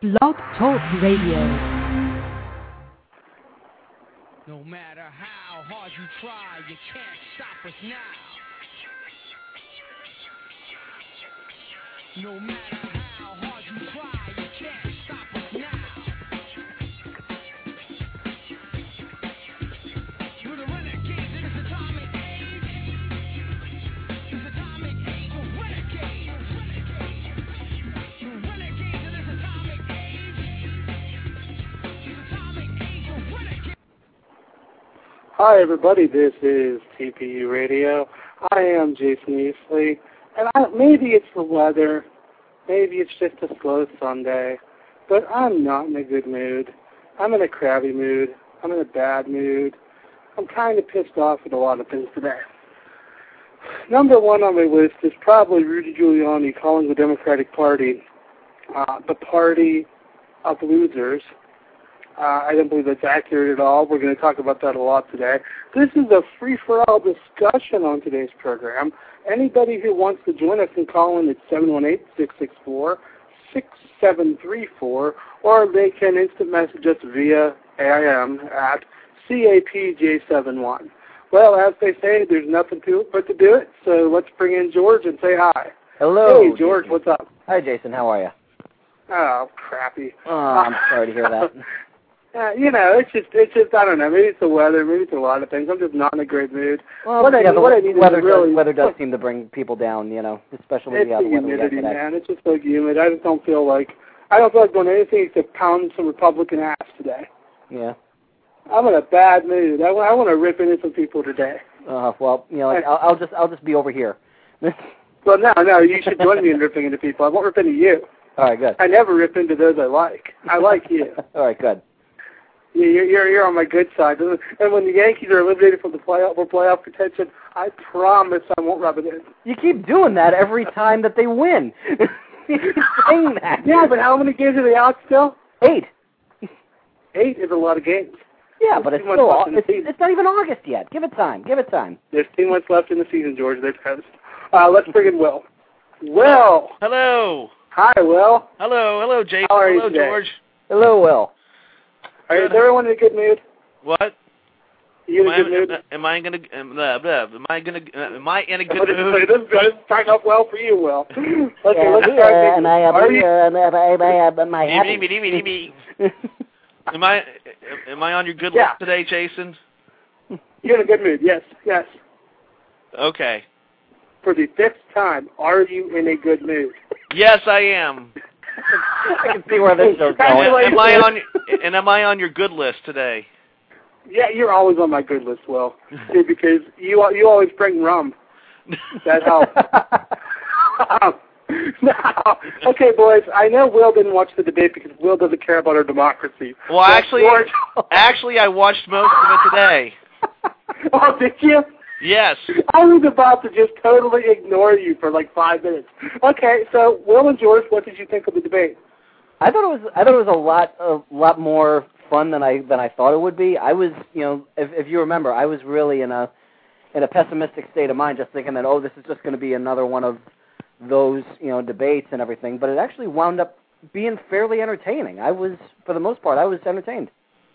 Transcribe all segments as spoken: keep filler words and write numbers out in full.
Blog Talk Radio. No matter how hard you try, you can't stop us now. No matter how hard you try, you can't stop us now. We're the renegades in this atomic age. This atomic age of renegades. The renegades in this atomic age. This atomic age of renegades. Hi everybody, this is T P U Radio. I am Jason Easley, and I, maybe it's the weather, maybe it's just a slow Sunday, but I'm not in a good mood. I'm in a crabby mood. I'm in a bad mood. I'm kind of pissed off at a lot of things today. Number one on my list is probably Rudy Giuliani calling the Democratic Party uh, the party of losers. Uh, I don't believe that's accurate at all. We're going to talk about that a lot today. This is a free-for-all discussion on today's program. Anybody who wants to join us can call in at seven one eight, six six four, six seven three four, or they can instant message us via A I M at C A P J seven one. Well, as they say, there's nothing to it but to do it, so let's bring in George and say hi. Hello. Hey, George, Jason. what's up? Hi, Jason. How are you? Oh, crappy. Oh, I'm sorry to hear that. Uh, you know, it's just, it's just, I don't know, maybe it's the weather, maybe it's a lot of things. I'm just not in a great mood. Well, what yeah, I, the what I need weather, is really, does, weather does seem to bring people down, you know, especially it's the, uh, the the weather we got humidity, today. man. It's just so humid. I just don't feel like, I don't feel like doing anything except pound some Republican ass today. Yeah. I'm in a bad mood. I, I want to rip into some people today. Uh, well, you know, like, I'll, I'll just, I'll just be over here. Well, no, no, you should join me in ripping into people. I won't rip into you. All right, good. I never rip into those I like. I like you. All right, good. Yeah, you're, you're you're on my good side. And when the Yankees are eliminated from the playoff or playoff contention, I promise I won't rub it in. You keep doing that every time that they win. You keep saying that. Yeah, but how many games are they out still? Eight. Eight is a lot of games. Yeah, There's but it's two months still, left in the it's, season. it's not even August yet. Give it time. Give it time. There's two months left in the season, George. They've passed. Uh, let's bring in Will. Will. Hello. Hi, Will. Hello. Hello, Jason. How are you Hello, today? George. Hello, Will. Are you, is everyone in a good mood? What? Are you in Am a I, good mood? am, am I gonna? Am, blah, blah, am I gonna? Uh, am I in a good This mood? is starting off well for you, Will. Okay, Yeah, let's yeah, start. and I have Are you? my happy. Me, me, me, me, me, me. Am I? Am I on your good Yeah. list today, Jason? You're in a good mood. Yes, yes. Okay. For the fifth time, are you in a good mood? Yes, I am. I can see where this show's Am, going. am I on? And am I on your good list today? Yeah, you're always on my good list, Will, See, because you you always bring rum. That helps. um, now, okay, boys, I know Will didn't watch the debate because Will doesn't care about our democracy. Well, But actually, George, actually, I watched most of it today. oh, did you? Yes. I was about to just totally ignore you for like five minutes. Okay, so Will and George, what did you think of the debate? I thought it was I thought it was a lot a lot more fun than I than I thought it would be. I was, you know, if if you remember, I was really in a in a pessimistic state of mind, just thinking that, oh, this is just going to be another one of those, you know, debates and everything. But it actually wound up being fairly entertaining. I was, for the most part, I was entertained.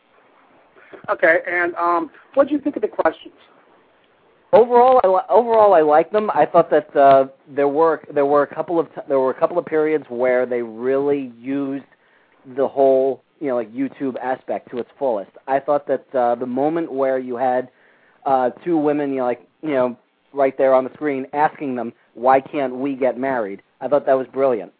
Okay, and um, what did you think of the questions? Overall, I li- overall I liked them. I thought that uh, there were there were a couple of t- there were a couple of periods where they really used the whole, you know, like YouTube aspect to its fullest. I thought that uh, the moment where you had uh, two women, you know, like, you know, right there on the screen asking them, why can't we get married? I thought that was brilliant.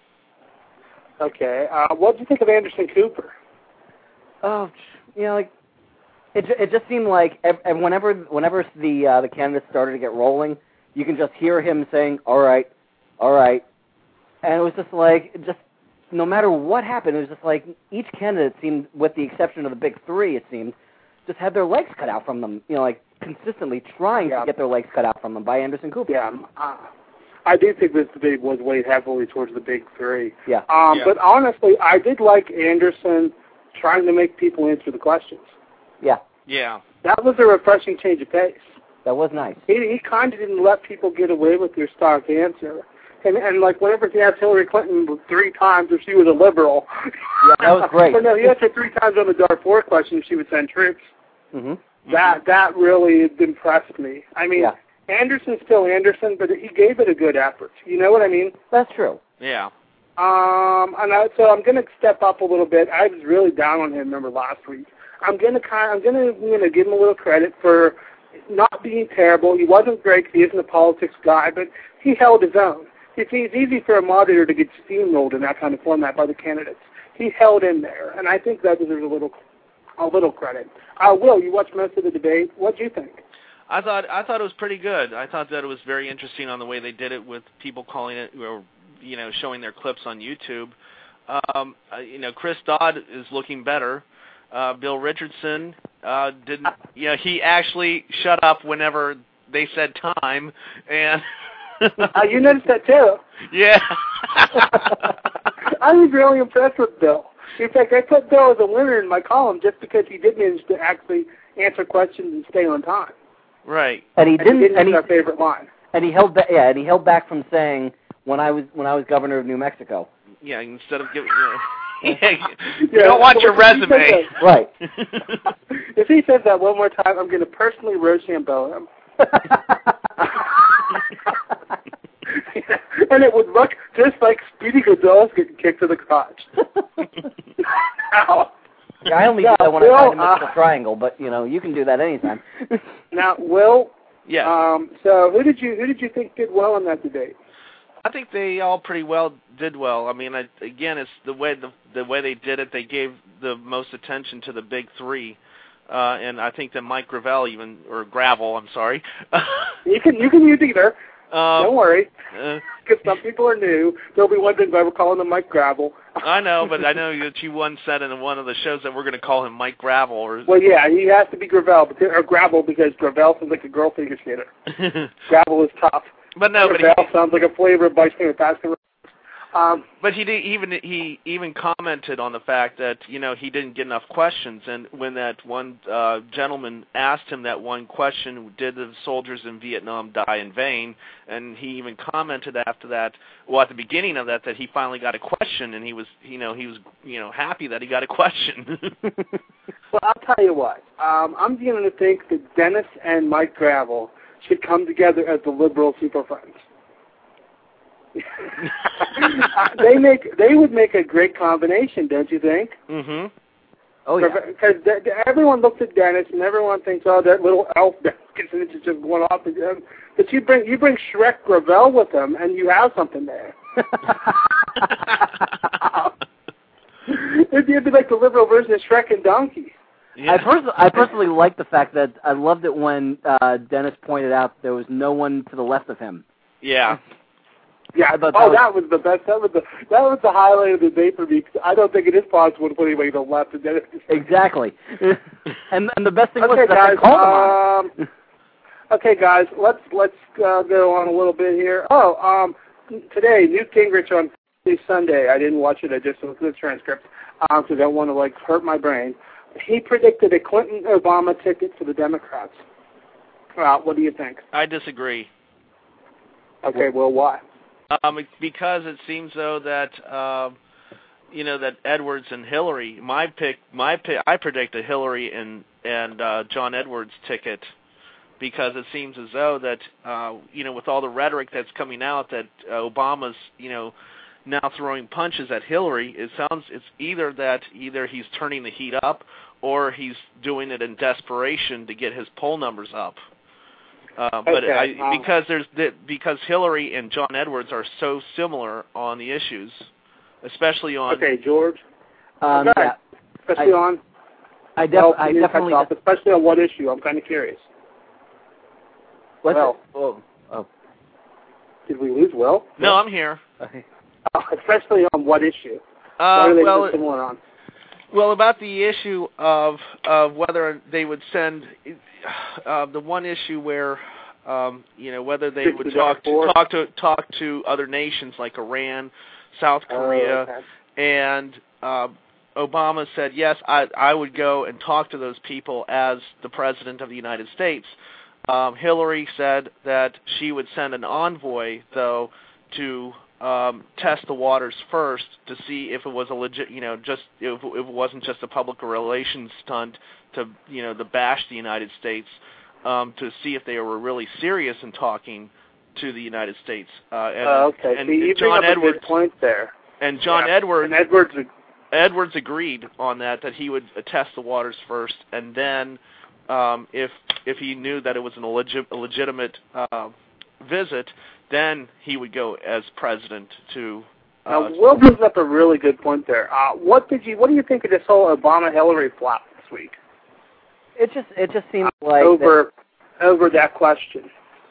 Okay, uh, what did you think of Anderson Cooper? Oh, you know, like, it it just seemed like ev- ev- whenever whenever the uh, the candidates started to get rolling, you can just hear him saying, all right, all right. And it was just like, just no matter what happened, it was just like each candidate seemed, with the exception of the big three, it seemed, just had their legs cut out from them, you know, like consistently trying Yeah. to get their legs cut out from them by Anderson Cooper. Yeah, uh, I do think this debate was weighed heavily towards the big three. Yeah. Um, Yeah. But honestly, I did like Anderson trying to make people answer the questions. Yeah, Yeah. That was a refreshing change of pace. that was nice. He, he kind of didn't let people get away with their stock answer. And, and like, whenever he asked Hillary Clinton three times if she was a liberal. Yeah, that was great. But no, he asked her three times on the Darfur question if she would send troops. Mm-hmm. That that really impressed me. I mean, yeah. Anderson's still Anderson, but he gave it a good effort. You know what I mean? That's true. Yeah. Um, and I, so I'm going to step up a little bit. I was really down on him, remember, last week. I'm going to kind I'm going to you know give him a little credit for not being terrible. He wasn't great because he isn't a politics guy, but he held his own. It's, it's easy for a moderator to get steamrolled in that kind of format by the candidates. He held in there, and I think that deserves a little a little credit. Uh, Will, you watched most of the debate. What do you think? I thought I thought it was pretty good. I thought that it was very interesting on the way they did it with people calling it or you know showing their clips on YouTube. Um, uh, you know, Chris Dodd is looking better. Uh, Bill Richardson uh, didn't. You know, he actually shut up whenever they said time, and uh, you noticed that too. Yeah. I was really impressed with Bill. In fact, I put Bill as a winner in my column just because he did manage to actually answer questions and stay on time. Right. And he and didn't. He didn't and he, our favorite line. And he held back. Yeah, and he held back from saying when I was when I was governor of New Mexico. Yeah, instead of giving. You know, you yeah, don't want your resume. That, right. If he says that one more time, I'm going to personally Rochambeau him. And it would look just like Speedy Gonzales getting kicked to the crotch. Now, yeah, I only now, do that when Will, I find a mystical uh, triangle, but you know you can do that anytime. Now, Will. Yeah. Um, so who did you who did you think did well in that debate? I think they all pretty well did well. I mean, I, again, it's the way the the way they did it. They gave the most attention to the big three, uh, and I think that Mike Gravel even or Gravel, I'm sorry. You can you can use either. Um, Don't worry, uh, because some people are new. They'll be wondering why we're calling him Mike Gravel. I know, but I know that you once said in one of the shows that we're going to call him Mike Gravel. Or well, yeah, he has to be Gravel because, or Gravel because Gravel sounds like a girl figure skater. Gravel is tough. But no, Gravel but he, sounds like a flavor of Vice Mayor Pascal. Um, but he did, even he even commented on the fact that you know he didn't get enough questions, and when that one uh, gentleman asked him that one question, did the soldiers in Vietnam die in vain? And he even commented after that, well, at the beginning of that, that he finally got a question, and he was you know he was you know happy that he got a question. Well, I'll tell you what. Um, I'm beginning to think that Dennis and Mike Gravel should come together as the liberal super friends. they make they would make a great combination, don't you think? Mm-hmm. Oh yeah. Because everyone looks at Dennis and everyone thinks, oh, that little elf is just going off again. But you bring you bring Shrek Gravel with him, and you have something there. It'd be like the liberal version of Shrek and Donkey. Yeah. I, pers- I personally like the fact that I loved it when uh, Dennis pointed out there was no one to the left of him. Yeah. Yeah. That Oh, was, that was the best. That was the that was the highlight of the day for me. I don't think it is possible to put anybody to the left of Dennis. Exactly. and and the best thing Okay, was that guys. they called him on it. Um, okay, guys. Let's let's uh, go on a little bit here. Oh, um, today Newt Gingrich on Sunday. I didn't watch it. I just looked at the transcript because um, I don't want to like hurt my brain. He predicted a Clinton-Obama ticket for the Democrats. Well, what do you think? I disagree. Okay, well, why? Um, because it seems though that uh, you know that Edwards and Hillary. My pick, my pick. I predict a Hillary and and uh, John Edwards ticket because it seems as though that uh, you know with all the rhetoric that's coming out that uh, Obama's you know now throwing punches at Hillary. It sounds it's either that either he's turning the heat up or he's doing it in desperation to get his poll numbers up. Uh, but okay, I, um, because there's the, because Hillary and John Edwards are so similar on the issues, especially on. Okay, George. Um, okay. yeah. Especially I, on. I, def- well, I you definitely. touch off, especially on what issue? I'm kind of curious. What's Well. it? Oh, oh. Did we lose Will? No, I'm here. Okay. Oh, especially on what issue? Uh, what are they well, so similar on? well, about the issue of of whether they would send uh, the one issue where um, you know whether they would talk to, talk to talk to other nations like Iran, South Korea, oh, okay. and uh, Obama said yes, I I would go and talk to those people as the president of the United States. Um, Hillary said that she would send an envoy though to um, test the waters first to see if it was a legit, you know, just if, if it wasn't just a public relations stunt to, you know, to bash the United States, um, to see if they were really serious in talking to the United States. Uh, and, uh, okay, and, so you and bring John up Edwards, a good point there. And John yeah. Edwards, and Edwards, Edwards agreed on that, that he would test the waters first, and then um, if if he knew that it was an illegit, a legitimate uh, visit, then he would go as president to. Uh, now, Will brings up a really good point there. Uh, what did you? What do you think of this whole Obama-Hillary flop this week? It just it just seems uh, like over that, over that question.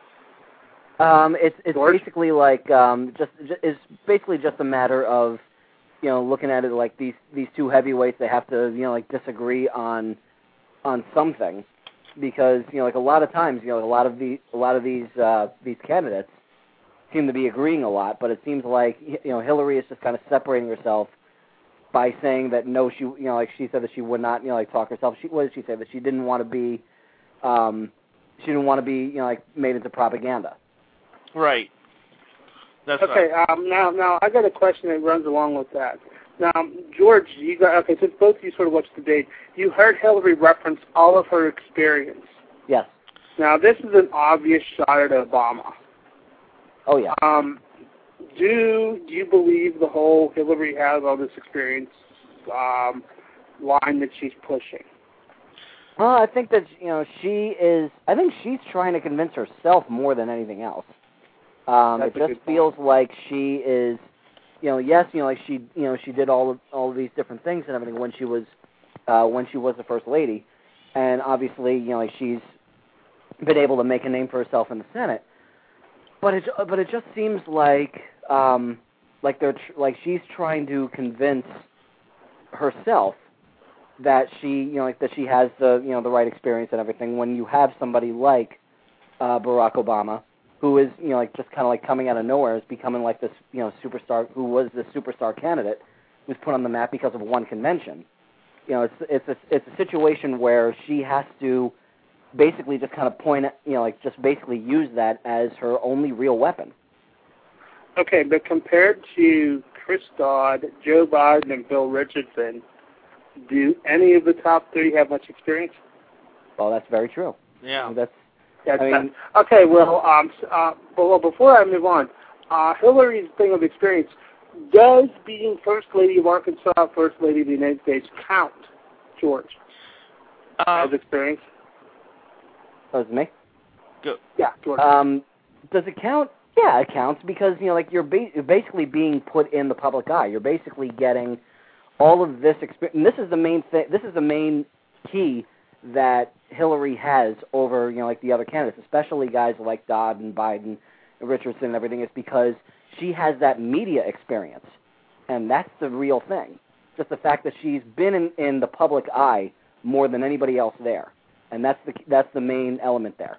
Um, it's it's George? basically like um, just it's basically just a matter of, you know, looking at it like these these two heavyweights, they have to, you know, like disagree on on something, because, you know, like a lot of times, you know, a lot of the a lot of these uh, these candidates seem to be agreeing a lot, but it seems like, you know, Hillary is just kind of separating herself by saying that no, she, you know, like she said that she would not, you know, like talk herself. She, what did she say? That she didn't want to be, um, she didn't want to be, you know, like made into propaganda. Right. That's okay. right. Um, now, now I got a question that runs along with that. Now, George, you got okay. Since both of you sort of watched the debate, you heard Hillary reference all of her experience. Yes. Now, this is an obvious shot at Obama. Oh yeah. Um, do do you believe the whole Hillary has all this experience um, line that she's pushing? Well, I think that, you know, she is. I think she's trying to convince herself more than anything else. Um, it just feels like she is, you know, yes, you know, like she, you know, she did all of all of these different things and everything when she was, uh, when she was the first lady, and obviously, you know, like she's been able to make a name for herself in the Senate. But it, but it just seems like, um, like they're tr- like she's trying to convince herself that she, you know, like that she has the, you know, the right experience and everything. When you have somebody like uh, Barack Obama, who is, you know, like just kind of like coming out of nowhere, is becoming like this, you know, superstar, who was the superstar candidate, who's put on the map because of one convention. You know, it's it's a it's a situation where she has to basically just kind of point at, you know, like just basically use that as her only real weapon. Okay, but compared to Chris Dodd, Joe Biden, and Bill Richardson, do any of the top three have much experience? Well, that's very true. Yeah. That's. That's I mean, okay, well, um, uh, well, before I move on, uh, Hillary's thing of experience, does being First Lady of Arkansas, First Lady of the United States count, George, Uh, as experience? that was me. Go. Yeah, George. Um, does it count? Yeah, it counts because, you know, like you're, ba- you're basically being put in the public eye. You're basically getting all of this experience. And this is the main thing. This is the main key that Hillary has over, you know, like the other candidates, especially guys like Dodd and Biden and Richardson and everything, is because she has that media experience, and that's the real thing. Just the fact that she's been in, in the public eye more than anybody else there, and that's the that's the main element there.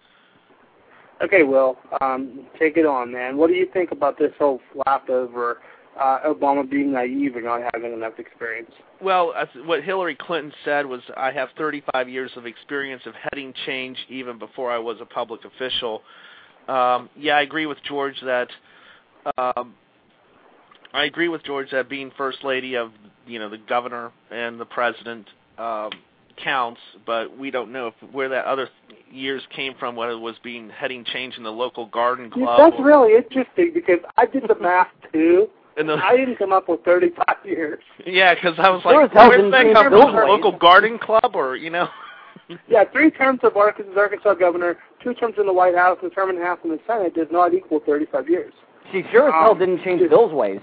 Okay, Will, um, take it on, man. What do you think about this whole flap over uh, Obama being naive and not having enough experience? Well, as what Hillary Clinton said was, I have thirty-five years of experience of heading change even before I was a public official. Um, yeah, I agree with George that um, I agree with George that being First Lady of, you know, the governor and the president um, counts, but we don't know if, where that other years came from, whether it was being heading change in the local garden club. That's or, really interesting because I did the math too. and the, I didn't come up with thirty-five years. Yeah, because I was Sure like, as hell where's didn't that change come those from? ways. Local garden club, or, you know? Yeah, three terms of Arkansas, Arkansas governor, two terms in the White House, and a term and a half in the Senate does not equal thirty-five years. She sure as hell Um, didn't change Bill's ways.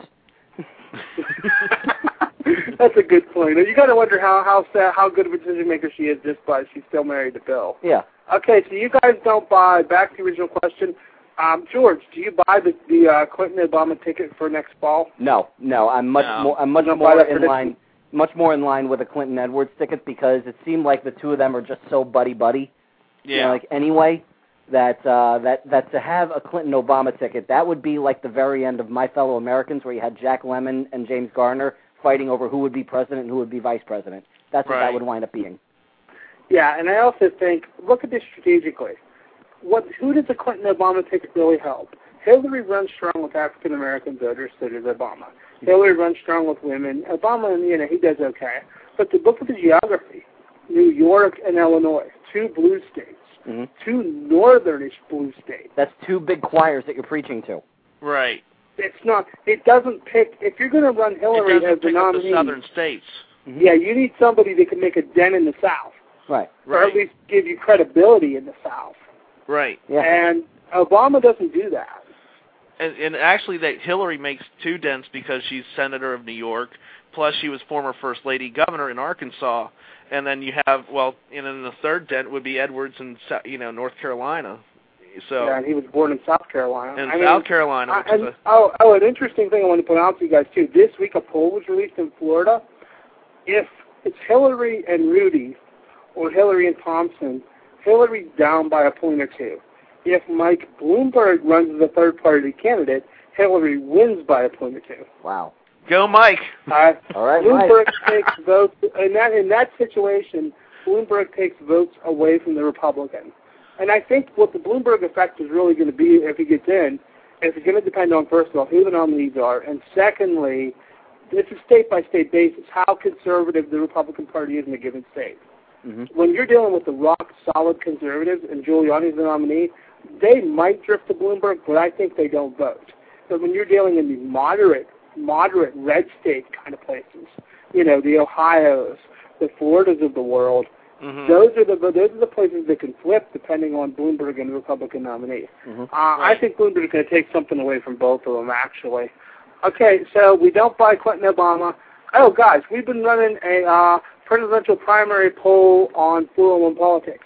That's a good point. You got to wonder how how sad, how good of a decision maker she is just by she's still married to Bill. Yeah. Okay, so you guys don't buy. Back to the original question, um, George. Do you buy the the uh, Clinton Obama ticket for next fall? No, no. I'm much No. more. I'm much You don't more buy that in prediction? line. Much more in line with the Clinton Edwards ticket because it seemed like the two of them are just so buddy buddy. Yeah. You know, like anyway, that uh, that that to have a Clinton Obama ticket, that would be like the very end of My Fellow Americans, where you had Jack Lemmon and James Garner fighting over who would be president and who would be vice president. That's what Right. that would wind up being. Yeah, and I also think look at this strategically. What who does the Clinton Obama ticket really help? Hillary runs strong with African American voters, so does Obama. Hillary runs strong with women. Obama, you know, he does okay. But to look at the geography, New York and Illinois, two blue states, mm-hmm. two northernish blue states. That's two big choirs that you're preaching to. Right. It's not. It doesn't pick. If you're going to run Hillary it doesn't as the pick nominee, up the southern states. Mm-hmm. Yeah, you need somebody that can make a dent in the South. Right. Or right. at least give you credibility in the South. Right. Yeah. And Obama doesn't do that. And, and actually, that Hillary makes two dents because she's senator of New York. Plus, she was former first lady governor in Arkansas. And then you have, well, and then the third dent would be Edwards in, you know, North Carolina. So. Yeah, and he was born in South Carolina. In I South mean, Carolina. I, Which and, is a, oh, oh, an interesting thing I want to point out to you guys, too. This week, a poll was released in Florida. If it's Hillary and Rudy or Hillary and Thompson, Hillary's down by a point or two. If Mike Bloomberg runs as a third-party candidate, Hillary wins by a point or two. Wow. Go, Mike. Uh, All right, Bloomberg Mike. takes votes in that in that situation. Bloomberg takes votes away from the Republican, and I think what the Bloomberg effect is really going to be if he gets in, is it's going to depend on, first of all, who the nominees are, and secondly, it's a state-by-state basis how conservative the Republican Party is in a given state. Mm-hmm. When you're dealing with the rock-solid conservatives and Giuliani's the nominee, they might drift to Bloomberg, but I think they don't vote. But when you're dealing in the moderate, moderate red state kind of places, you know, the Ohios, the Floridas of the world, mm-hmm. those are the those are the places that can flip depending on Bloomberg and the Republican nominee. Mm-hmm. Uh, right. I think Bloomberg is going to take something away from both of them, actually. Okay, so we don't buy Clinton Obama. Oh, guys, we've been running a uh, presidential primary poll on four oh one Politics,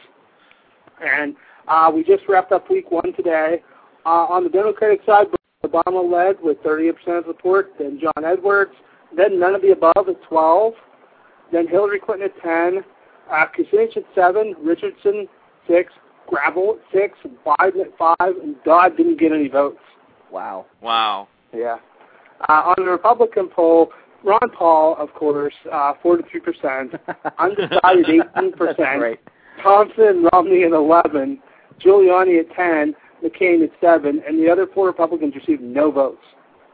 and uh, we just wrapped up week one today. Uh, on the Democratic side, Obama led with thirty percent support, then John Edwards, then none of the above at twelve, then Hillary Clinton at ten, uh, Kucinich at seven, Richardson six, Gravel at six, Biden at five, and Dodd didn't get any votes. Wow. Wow. Yeah. Uh, on the Republican poll, Ron Paul, of course, uh, forty-three percent, undecided eighteen percent, That's great. Thompson and Romney at eleven, Giuliani at ten, McCain at seven, and the other four Republicans received no votes.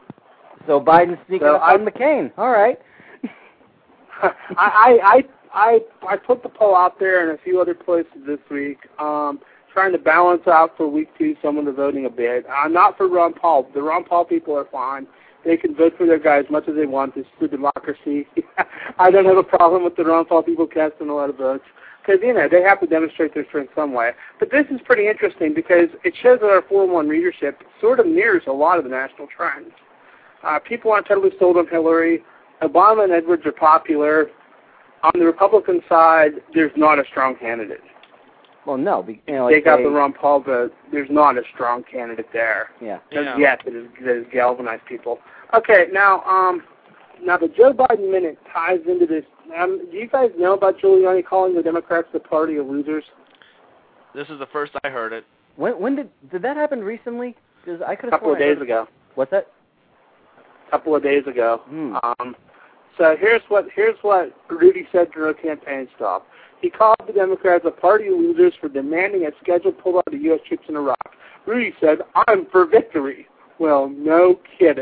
So Biden's sneaking so up on McCain. All right. I, I I I put the poll out there in a few other places this week, um, trying to balance out for week two some of the voting a bit. Uh, not for Ron Paul. The Ron Paul people are fine. They can vote for their guy as much as they want. This is the democracy. I don't have a problem with the Ron Paul people casting a lot of votes. Because, you know, they have to demonstrate their strength some way. But this is pretty interesting because it shows that our four oh one readership sort of mirrors a lot of the national trends. Uh, people aren't totally sold on Hillary. Obama and Edwards are popular. On the Republican side, there's not a strong candidate. Well, no. You know, like Take out they, the Ron Paul vote, there's not a strong candidate there. Yeah. yeah. Yet that has, that has galvanized people. Okay, now, um, now the Joe Biden minute ties into this. Um, do you guys know about Giuliani calling the Democrats the party of losers? This is the first I heard it. When when did did that happen recently? Because I could A couple of days ago. What's that? A couple of days ago. Hmm. Um, so here's what here's what Rudy said during a campaign stop. He called the Democrats a party of losers for demanding a scheduled pullout of U S troops in Iraq. Rudy said, "I'm for victory." Well, no kidding.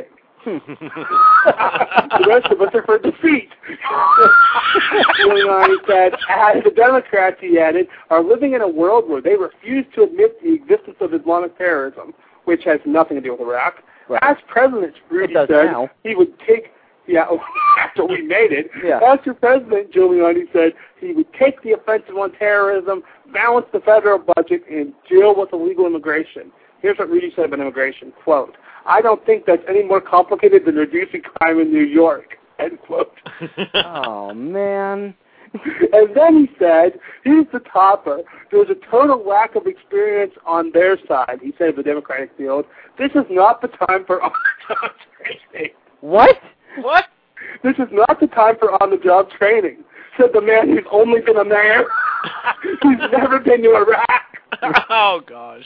The rest of us are for defeat. Giuliani said, as the Democrats, he added, are living in a world where they refuse to admit the existence of Islamic terrorism, which has nothing to do with Iraq. Right. As president, Rudy said, now. he would take, yeah, after we made it, yeah. After President Giuliani said he would take the offensive on terrorism, balance the federal budget, and deal with illegal immigration. Here's what Rudy said about immigration, quote, I don't think that's any more complicated than reducing crime in New York, end quote. Oh, man. And then he said, here's the topper, there was a total lack of experience on their side, he said of the Democratic field. This is not the time for on-the-job training. What? What? This is not the time for on-the-job training, said the man who's only been a mayor, who's never been to Iraq. Oh, gosh.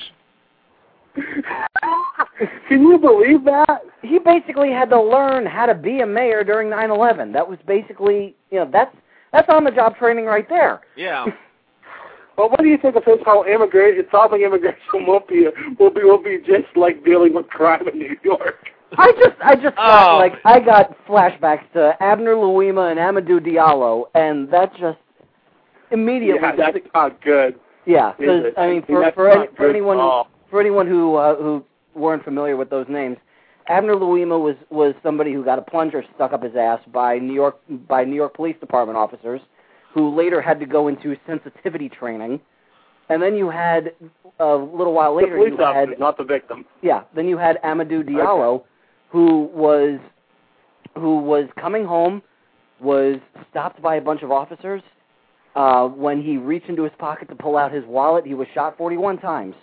Can you believe that? He basically had to learn how to be a mayor during nine eleven. That was basically, you know, that's that's on-the-job training right there. Yeah. Well, what do you think of this whole immigration, solving immigration won't be, will be, will be just like dealing with crime in New York? I just, I just got, Oh. like, I got flashbacks to Abner Louima and Amadou Diallo, and that just immediately. Yeah, that's not good. Yeah, Is because it? I mean, I for that's for, not any, for good anyone at all. for anyone who uh, who weren't familiar with those names, Abner Louima was was somebody who got a plunger stuck up his ass by New York by New York Police Department officers, who later had to go into sensitivity training, and then you had a little while later the police you officer, had not the victim. yeah, then you had Amadou Diallo, okay. who was who was coming home, was stopped by a bunch of officers. Uh, when he reached into his pocket to pull out his wallet, he was shot forty-one times.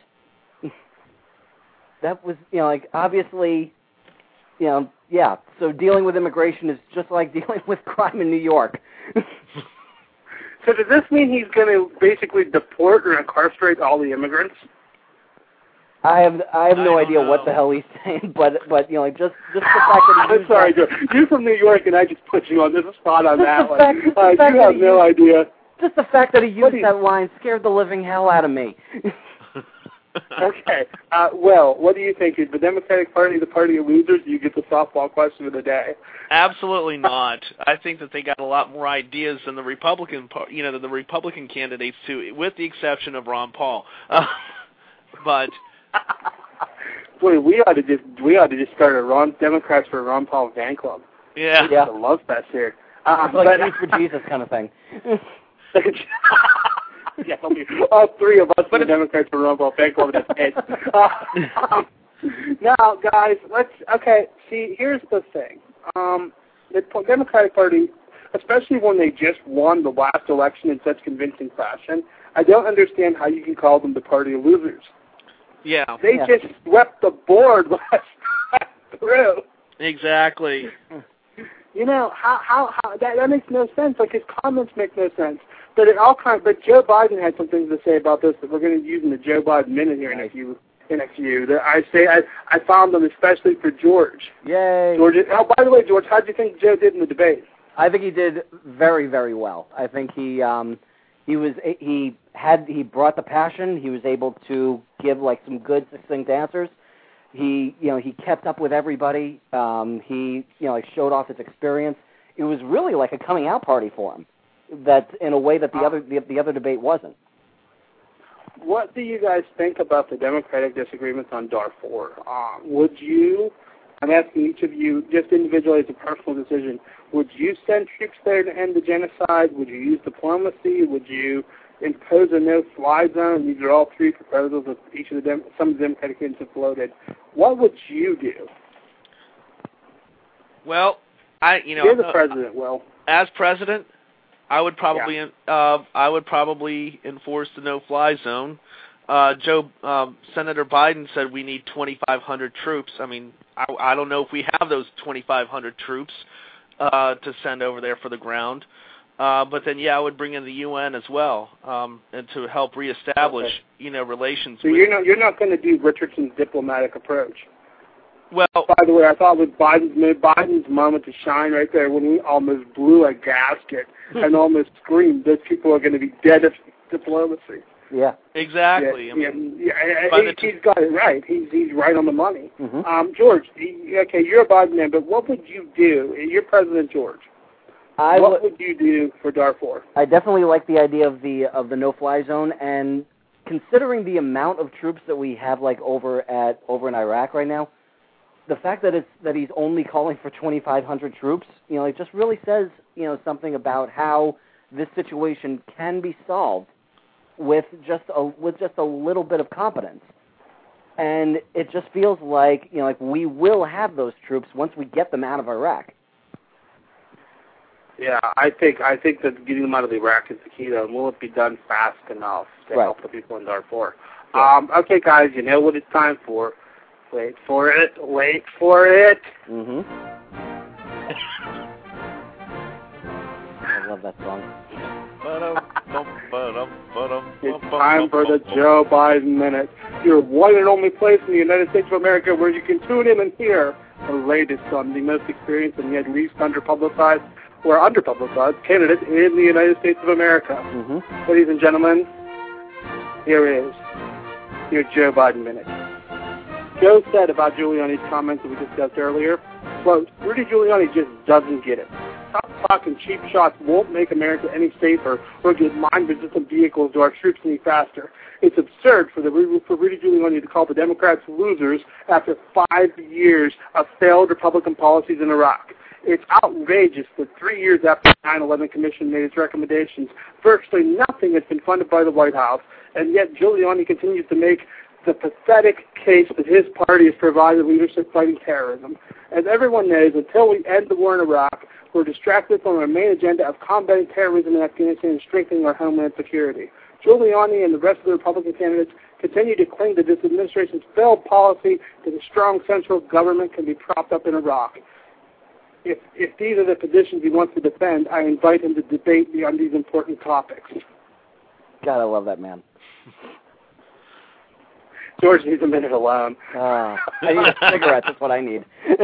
That was, you know, like, obviously, you know, yeah. So dealing with immigration is just like dealing with crime in New York. So does this mean he's going to basically deport or incarcerate all the immigrants? I have I have I no don't idea know. what the hell he's saying, but but you know, like just just the fact that he I'm used sorry, that, Joe. You're from New York, and I just put you on this spot on Just that the one. fact- just the uh, fact you that have he no used- idea. just the fact that he What used do you- that line scared the living hell out of me. Okay. Uh, well, what do you think? Is the Democratic Party the party of losers? You get the softball question of the day. Absolutely not. I think that they got a lot more ideas than the Republican, par- you know, than the Republican candidates too, with the exception of Ron Paul. Uh, but Boy, we ought to just we ought to just start a Ron Democrats for Ron Paul fan club. yeah, Yeah. It's a love fest here. Uh, It's like but, Youth for Jesus kind of thing. yeah, I mean, all three of us But in the it's- Democrats for Ron Paul fan club. That's it. Uh, um, now, guys, let's. Okay, see, here's the thing. Um, the Democratic Party, especially when they just won the last election in such convincing fashion, I don't understand how you can call them the party of losers. yeah, They Yeah. just swept the board last time through. exactly. You know how how how that that makes no sense. Like his comments make no sense. But it all kind. But Joe Biden had some things to say about this that we're going to use in the Joe Biden minute here in a few in a few. That I say I I found them especially for George. Yay! George. Oh, by the way, George, how do you think Joe did in the debate? I think he did very, very well. I think he um, he was he had he brought the passion. He was able to give like some good succinct answers. He you know he kept up with everybody. Um, he you know like showed off his experience. It was really like a coming out party for him. That in a way that the other the, the other debate wasn't. What do you guys think about the Democratic disagreements on Darfur? Uh, would you? I'm asking each of you, just individually as a personal decision, would you send troops there to end the genocide? Would you use diplomacy? Would you impose a no-fly zone? These are all three proposals that each of the Dem- some of the Democratic candidates have floated. What would you do? Well, I you know You're the uh, president, Will. as president, I would probably uh, I would probably enforce the no-fly zone. Uh, Joe um, Senator Biden said we need twenty-five hundred troops. I mean, I, I don't know if we have those twenty-five hundred troops uh, to send over there for the ground. Uh, but then, yeah, I would bring in the U N as well, um, and to help reestablish, Okay. you know, relations. So with, you're not you're not going to do Richardson's diplomatic approach. well, By the way, I thought with Biden's Biden's moment to shine right there when he almost blew a gasket and almost screamed, "Those people are going to be dead of diplomacy." Yeah. exactly. Yeah, I mean, yeah, yeah, by he, the t- he's got it right. He's he's right on the money. Mm-hmm. Um, George, he- okay, you're a Biden man, but what would you do? You're President George. I what would. would you do for Darfur? I definitely like the idea of the of the no-fly zone, and considering the amount of troops that we have like over at over in Iraq right now, the fact that it's that he's only calling for twenty-five hundred troops, you know, it just really says you know something about how this situation can be solved with just a with just a little bit of competence, and it just feels like you know like we will have those troops once we get them out of Iraq. Yeah, I think I think that getting them out of Iraq is the key, though. And will it be done fast enough to Right. help the people in Darfur? Yeah. Um, okay, guys, you know what it's time for. Wait for it. Wait for it. Mm-hmm. I love that song. It's time for the Joe Biden Minute, your one and only place in the United States of America where you can tune in and hear the latest on the most experienced and yet least underpublicized or underpublicized candidate in the United States of America. Mm-hmm. Ladies and gentlemen, here is your Joe Biden minute. Joe said about Giuliani's comments that we discussed earlier, quote, Rudy Giuliani just doesn't get it. Stop talking cheap shots won't make America any safer or get mine-resistant vehicles to our troops any faster. It's absurd for, the, for Rudy Giuliani to call the Democrats losers after five years of failed Republican policies in Iraq. It's outrageous that three years after the nine eleven Commission made its recommendations, virtually nothing has been funded by the White House, and yet Giuliani continues to make the pathetic case that his party has provided leadership fighting terrorism. As everyone knows, until we end the war in Iraq, we're distracted from our main agenda of combating terrorism in Afghanistan and strengthening our homeland security. Giuliani and the rest of the Republican candidates continue to claim that this administration's failed policy that a strong central government can be propped up in Iraq. If, if these are the positions he wants to defend, I invite him to debate me on these important topics. God, I love that man. George needs a minute alone. Uh, I need a cigarette. That's what I need.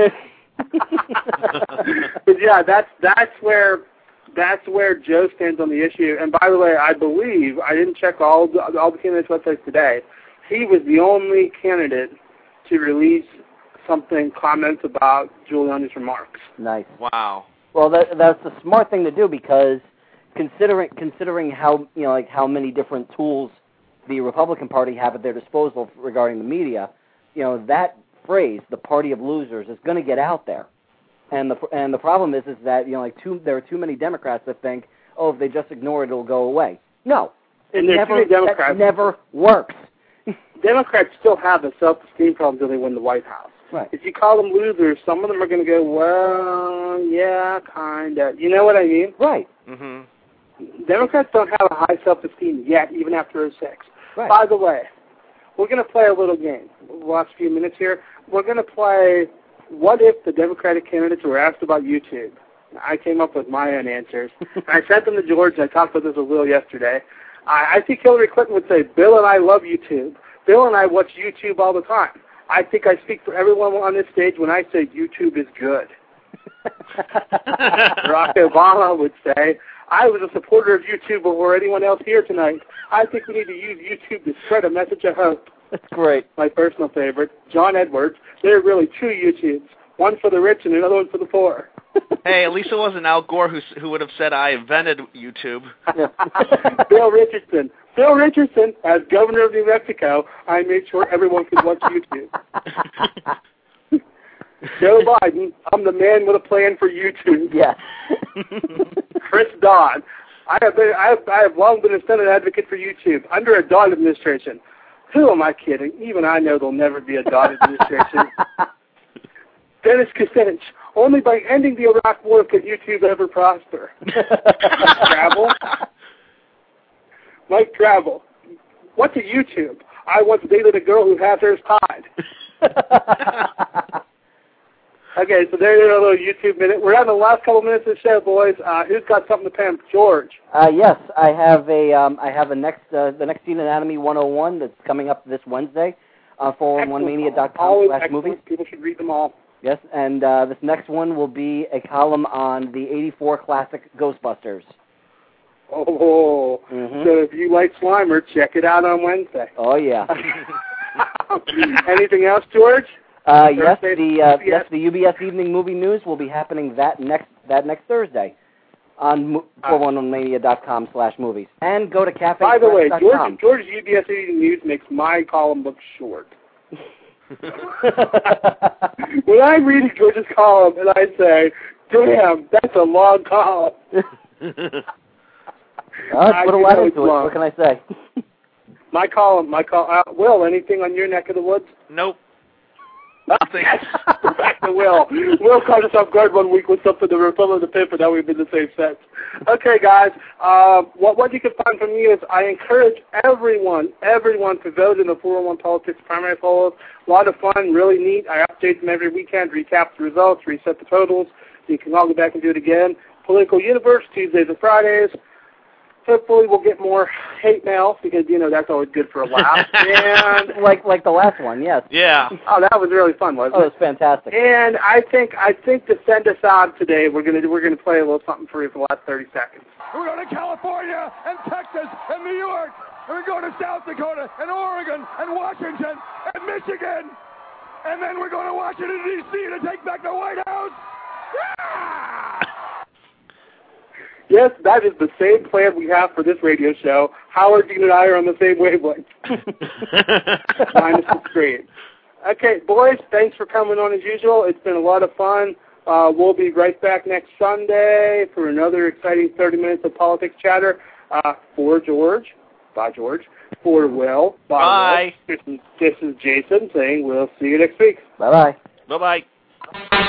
But yeah, that's that's where that's where Joe stands on the issue. And by the way, I believe I didn't check all the, all the candidates' websites today. He was the only candidate to release something comments about Giuliani's remarks. Nice. Wow. Well, that, that's a smart thing to do because considering considering how you know like how many different tools the Republican Party have at their disposal regarding the media, you know that phrase, the party of losers, is going to get out there. And the and the problem is is that you know like too there are too many Democrats that think, oh, if they just ignore it, it'll go away. No, and it never, Democrats, that never works. Democrats still have a self-esteem problem until they win the White House. Right. If you call them losers, some of them are going to go, well, yeah, kind of. You know what I mean? Right. Mm-hmm. Democrats don't have a high self-esteem yet, even after oh six. Right. By the way, we're going to play a little game. The last few minutes here, we're going to play what if the Democratic candidates were asked about YouTube. I came up with my own answers. I sent them to George, and I talked about this with Will yesterday. I, I think Hillary Clinton would say, Bill and I love YouTube. Bill and I watch YouTube all the time. I think I speak for everyone on this stage when I say YouTube is good. Barack Obama would say, I was a supporter of YouTube before anyone else here tonight. I think we need to use YouTube to spread a message of hope. That's great. My personal favorite, John Edwards. There are really two YouTubes, one for the rich and another one for the poor. Hey, at least it wasn't Al Gore who who would have said I invented YouTube. Bill Richardson. Bill Richardson, as governor of New Mexico, I made sure everyone could watch YouTube. Joe Biden, I'm the man with a plan for YouTube. Yes. Chris Dodd, I have been, I have, I have long been a Senate advocate for YouTube under a Dodd administration. Who am I kidding? Even I know there'll never be a Dodd administration. Dennis Kucinich, only by ending the Iraq War could YouTube ever prosper. Travel. Mike Travel, what's a YouTube? I once dated a girl who has hers tied. Okay, so there's a little YouTube minute. We're on the last couple minutes of the show, boys. Uh, who's got something to pimp? George. Uh, yes, I have a um, I have a next uh, the next Scene Anatomy one oh one that's coming up this Wednesday. Uh, four one one mania dot com slash movies. People should read them all. Yes, and uh, this next one will be a column on the eighty-four classic Ghostbusters. Oh, mm-hmm. So if you like Slimer, check it out on Wednesday. Oh yeah. Anything else, George? Uh, yes, the uh, yes the U B S Evening Movie News will be happening that next that next Thursday on four one one mania dot com slash movies. And go to cafe. By the way, George, George's U B S Evening News makes my column look short. When I read George's column and I say, damn, that's a long column. Oh, I put a lot into it. What can I say? My column, my call. Uh, Will, anything on your neck of the woods? Nope. Nothing. Back to Will. Will caught us off guard one week with something to refill in the paper. Now we've been the same sense. Okay, guys. Uh, what what you can find from me is I encourage everyone, everyone to vote in the four oh one Politics primary polls. A lot of fun, really neat. I update them every weekend, recap the results, reset the totals. You can all go back and do it again. Political Universe, Tuesdays and Fridays. hopefully we'll get more hate mail because, you know, that's always good for a laugh. And like like the last one, yes. Yeah. Oh, that was really fun, wasn't Oh, it it? was fantastic. And I think I think to send us on today, we're gonna we're gonna play a little something for you for the last thirty seconds. We're going to California and Texas and New York. And we're going to South Dakota and Oregon and Washington and Michigan. And then we're going to Washington, D C to take back the White House. Yeah! Yes, that is the same plan we have for this radio show. Howard, Dean, and I are on the same wavelength. Minus the screen. Okay, boys, thanks for coming on as usual. It's been a lot of fun. Uh, we'll be right back next Sunday for another exciting thirty minutes of politics chatter. Uh, for George, bye George. For Will, bye. Bye. Will. This is, this is Jason saying we'll see you next week. Bye bye. Bye bye.